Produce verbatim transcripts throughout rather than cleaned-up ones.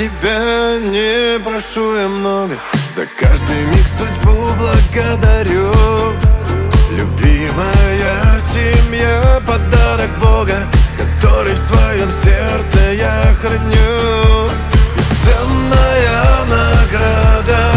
тебя не прошу я много, за каждый миг судьбу благодарю. Любимая семья, подарок Бога, который в своем сердце я храню. Бесценная награда,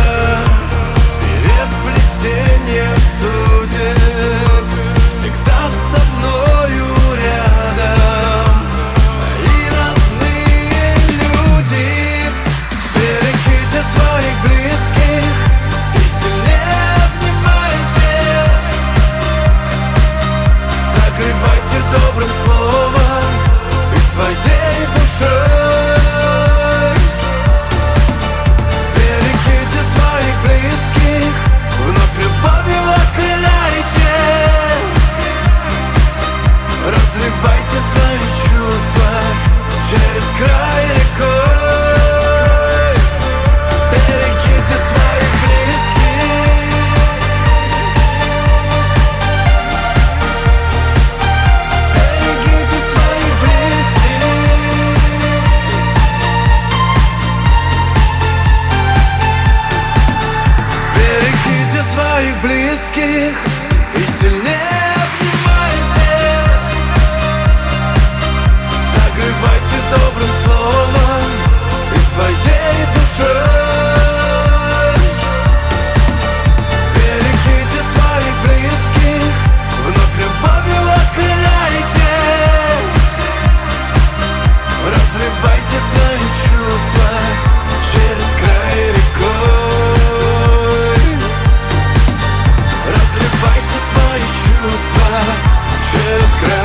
переплетение судеб, всегда со мною рядом мои родные люди. Берегите своих близких и сильнее обнимайте, согревайте добрым словом и своей душой. Берегите своих близких, вновь любовью окрыляйте, разливайте свои чувства через край рекой. Берегите своих близких, берегите своих близких. Берегите своих близких и сильнее обнимайте, согревайте добрым словом и своей душой. Берегите своих близких, вновь любовью окрыляйте, разливайте свои чувства через край рекой. Разливайте свои чувства через край.